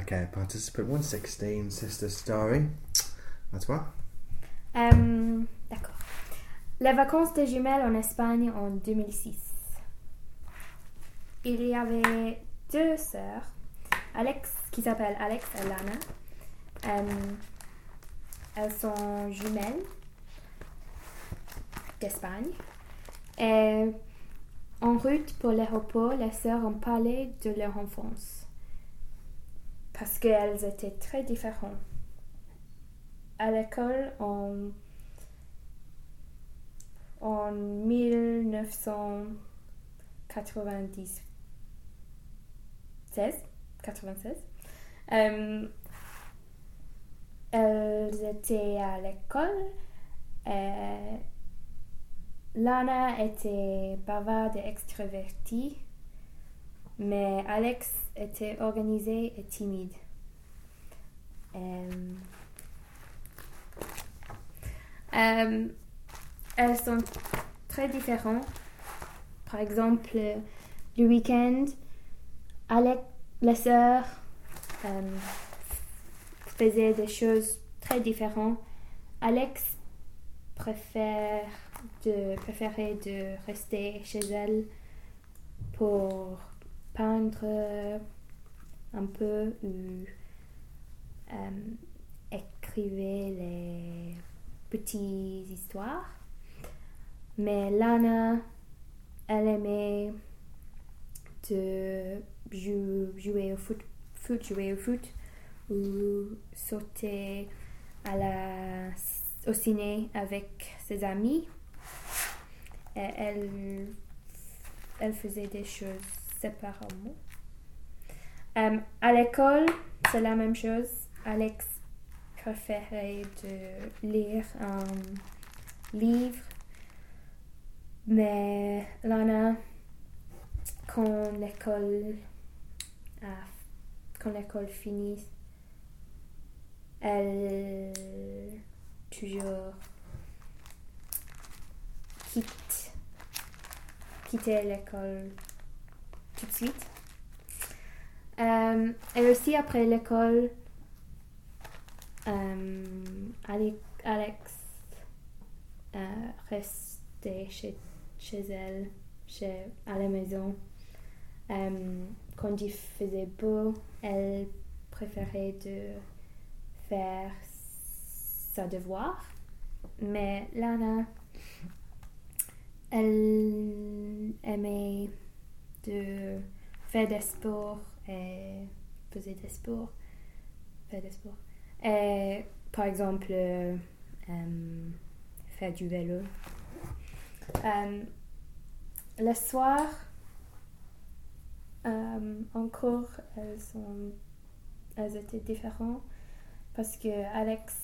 Okay, participant 116, Sister Starry. À toi. D'accord. Les vacances des jumelles en Espagne en 2006. Il y avait 2 sœurs, qui s'appellent Alex et Lana. Elles sont jumelles d'Espagne. Et en route pour l'aéroport, les sœurs ont parlé de leur enfance. Parce qu'elles étaient très différentes. À l'école, en 1996, elles étaient à l'école et Lana était bavarde et extravertie, mais Alex était organisée et timide. Elles sont très différentes. Par exemple, le week-end, les sœurs faisaient des choses très différentes. Alex préférait de rester chez elle pour peindre un peu ou écrivait les petites histoires. Mais Lana, elle aimait de jouer au foot ou sauter au ciné avec ses amis. Et elle faisait des choses séparément. À l'école, c'est la même chose. Alex préférait de lire un livre, mais Lana, quand l'école finit, elle toujours quittait l'école tout de suite. Et aussi après l'école, Alex restait chez elle, à la maison. Quand il faisait beau, elle préférait de faire sa devoir. Mais Lana, elle aimait de faire des sports et faire des sports. Et, par exemple, faire du vélo. Le soir, encore, elles étaient différentes parce que Alex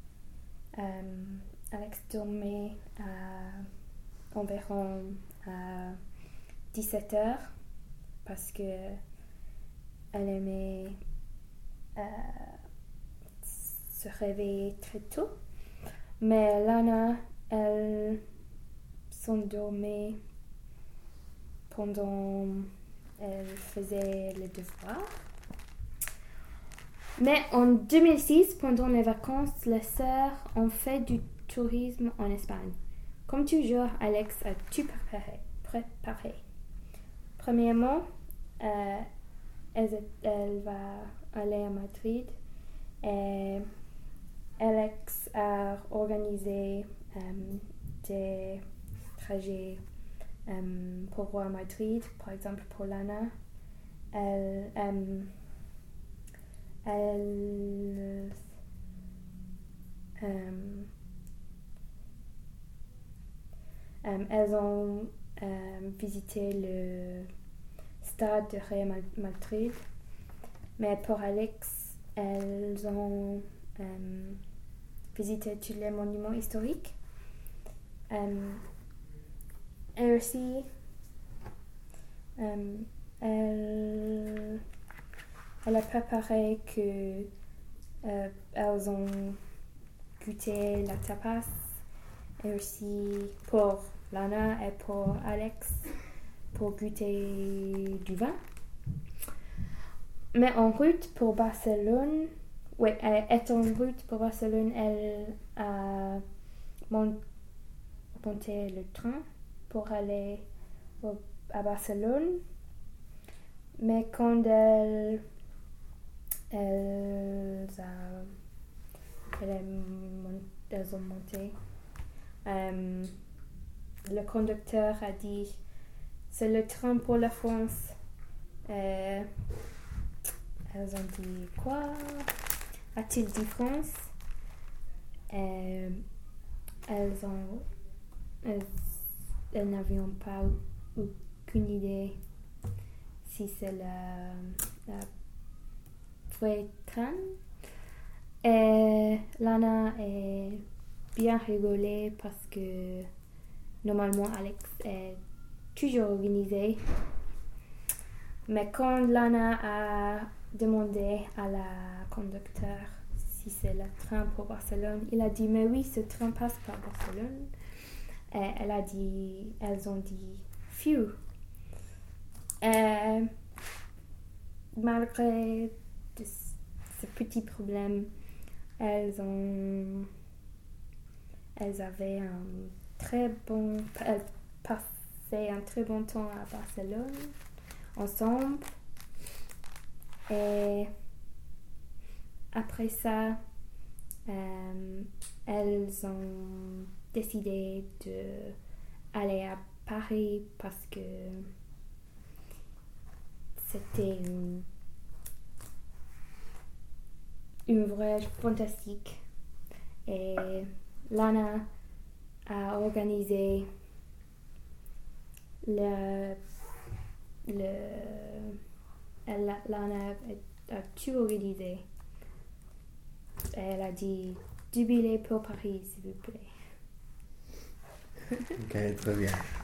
dormait environ à 17h parce que elle aimait se réveiller très tôt. Mais Lana, elle s'endormait pendant elle faisait les devoirs. Mais en 2006, pendant les vacances, les sœurs ont fait du tourisme en Espagne. Comme toujours, Alex a tout préparé. Premièrement, elle va aller à Madrid et Alex a organisé des trajets pour voir Madrid. Par exemple, pour Lana, elles ont visité le stade de Real Madrid, mais pour Alex, elles ont visité tous les monuments historiques. Et aussi, elle a préparé que elles ont goûté la tapas, et aussi pour Lana et pour Alex pour goûter du vin. Mais en route pour Barcelone, est en route pour Barcelone, elle a monté le train pour aller à Barcelone. Mais quand elles ont monté, le conducteur a dit c'est le train pour la France. Elles ont dit quoi? A-t-il dit France? Elles n'avaient pas aucune idée si c'est la vraie train. Et Lana est bien rigolée parce que normalement Alex est toujours organisée. Mais quand Lana a demandé à la conducteur si c'est le train pour Barcelone, il a dit mais oui, ce train passe par Barcelone. Et elles ont dit phew. Malgré ce petit problème, elles avaient elles passaient un très bon temps à Barcelone ensemble. Et après ça, elles ont décidé d'aller à Paris parce que c'était une voyage fantastique. Et Lana a organisé Lana a tout organisé. Elle a dit 2 billets pour Paris, s'il vous plaît. Ok, très bien.